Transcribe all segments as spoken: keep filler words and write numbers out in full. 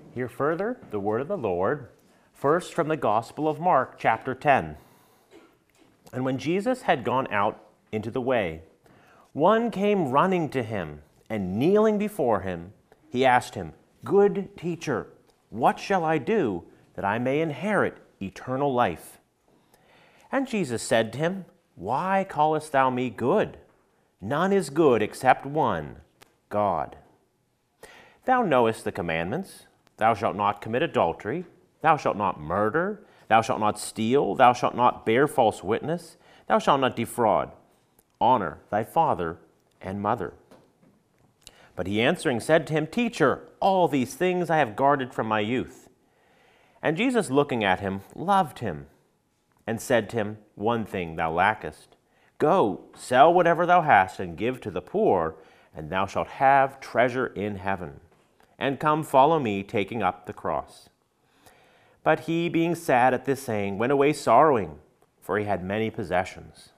Hear further the word of the Lord, first from the Gospel of Mark, chapter ten. And when Jesus had gone out into the way, one came running to him, and kneeling before him, he asked him, "Good teacher, what shall I do that I may inherit eternal life?" And Jesus said to him, "Why callest thou me good? None is good except one, God. Thou knowest the commandments. Thou shalt not commit adultery. Thou shalt not murder. Thou shalt not steal. Thou shalt not bear false witness. Thou shalt not defraud. Honor thy father and mother." But he answering said to him, "Teacher, all these things I have guarded from my youth." And Jesus, looking at him, loved him, and said to him, "One thing thou lackest. Go, sell whatever thou hast, and give to the poor, and thou shalt have treasure in heaven. And come, follow me, taking up the cross." But he, being sad at this saying, went away sorrowing, for he had many possessions.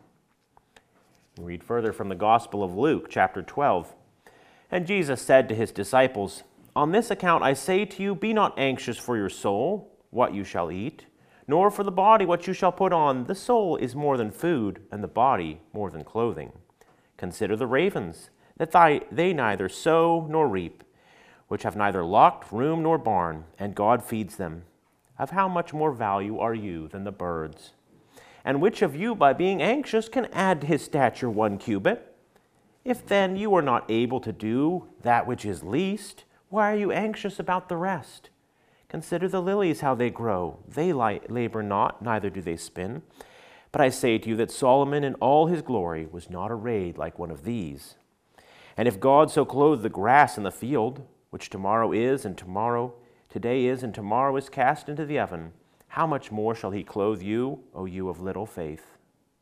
We read further from the Gospel of Luke, chapter twelve. And Jesus said to his disciples, "On this account I say to you, be not anxious for your soul, what you shall eat, nor for the body what you shall put on. The soul is more than food, and the body more than clothing. Consider the ravens, that they neither sow nor reap, which have neither locked room nor barn, and God feeds them. Of how much more value are you than the birds? And which of you, by being anxious, can add to his stature one cubit? If then you are not able to do that which is least, why are you anxious about the rest? Consider the lilies, how they grow. They labor not, neither do they spin. But I say to you that Solomon in all his glory was not arrayed like one of these. And if God so clothe the grass in the field, which tomorrow is, and tomorrow, today is, and tomorrow is cast into the oven, how much more shall he clothe you, O you of little faith?"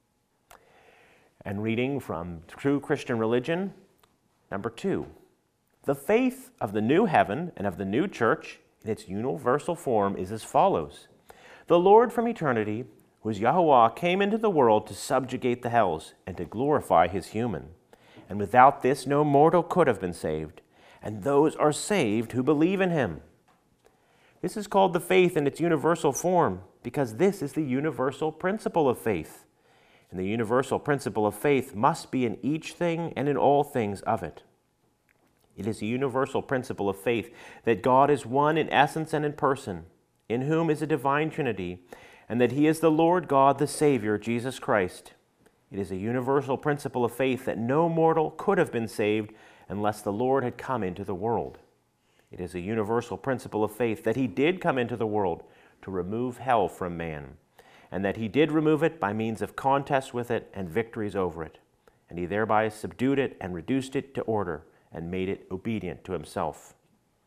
And reading from True Christian Religion, number two. The faith of the new heaven and of the new church in its universal form is as follows. The Lord from eternity, who is Yahweh, came into the world to subjugate the hells and to glorify his human. And without this no mortal could have been saved, and those are saved who believe in him. This is called the faith in its universal form, because this is the universal principle of faith. And the universal principle of faith must be in each thing and in all things of it. It is a universal principle of faith that God is one in essence and in person, in whom is a divine Trinity, and that he is the Lord God, the Savior, Jesus Christ. It is a universal principle of faith that no mortal could have been saved unless the Lord had come into the world. It is a universal principle of faith that he did come into the world to remove hell from man, and that he did remove it by means of contests with it and victories over it, and he thereby subdued it and reduced it to order and made it obedient to himself.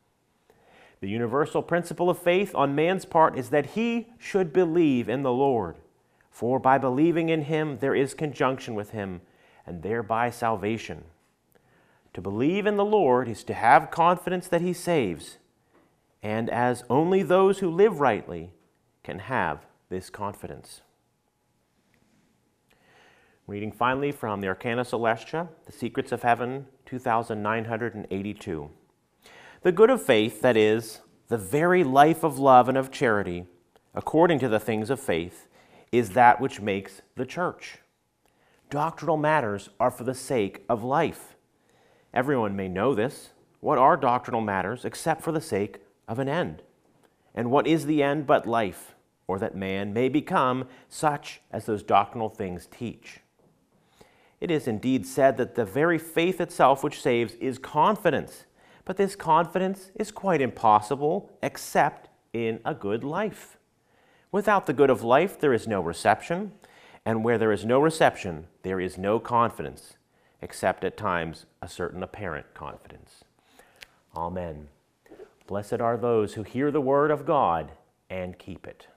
The universal principle of faith on man's part is that he should believe in the Lord, for by believing in him there is conjunction with him, and thereby salvation. To believe in the Lord is to have confidence that he saves, and as only those who live rightly can have this confidence. Reading finally from the Arcana Celestia, The Secrets of Heaven, two thousand nine hundred eighty-two. The good of faith, that is, the very life of love and of charity, according to the things of faith, is that which makes the church. Doctrinal matters are for the sake of life. Everyone may know this. What are doctrinal matters except for the sake of an end? And what is the end but life, or that man may become such as those doctrinal things teach? It is indeed said that the very faith itself which saves is confidence, but this confidence is quite impossible except in a good life. Without the good of life there is no reception, and where there is no reception there is no confidence, except at times a certain apparent confidence. Amen. Blessed are those who hear the word of God and keep it.